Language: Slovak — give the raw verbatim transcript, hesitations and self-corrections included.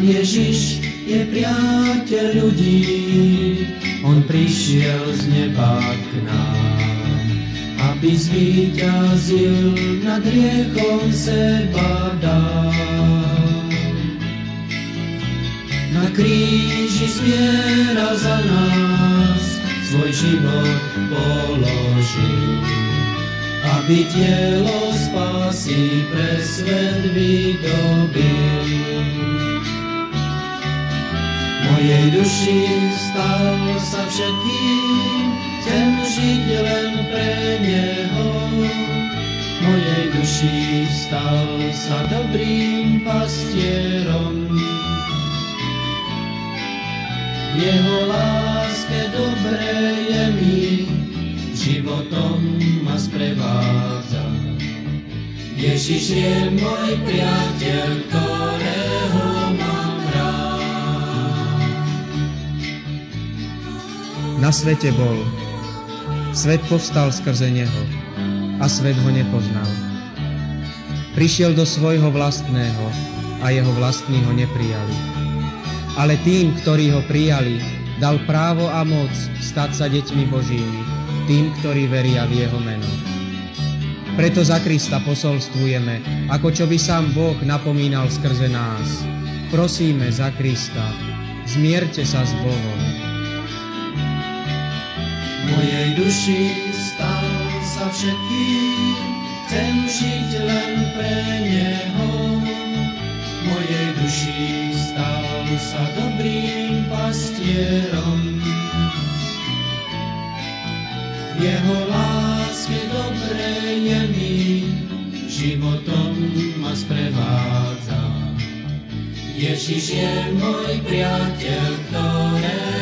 Ježiš je priateľ ľudí, on prišiel z neba k nám, aby zvíťazil nad hriechom, seba dal. Na kríži zviera za nás, svoj život položil, aby dielo spásy pre svet vydobil. Mojej duši stal sa všetkým, chcem žiť len pre Neho. Mojej duši stal sa dobrým pastierom, v Jeho láske dobre je mi, životom ma sprevádza. Ježiš je môj priateľ, ktorého mám rád. Na svete bol, svet povstal skrze neho a svet ho nepoznal. Prišiel do svojho vlastného a jeho vlastní ho neprijali. Ale tým, ktorí ho prijali, dal právo a moc stať sa deťmi Božími, tým, ktorí veria v jeho meno. Preto za Krista posolstvujeme, ako čo by sám Boh napomínal skrze nás. Prosíme za Krista, zmierte sa s Bohom. Mojej duši stal sa všetkým, chcem žiť len pre Neho. Mojej duši stal sa dobrým pastierom, v Jeho láske dobre je mi, životom ma sprevádza. Ježiš je môj priateľ, ktoré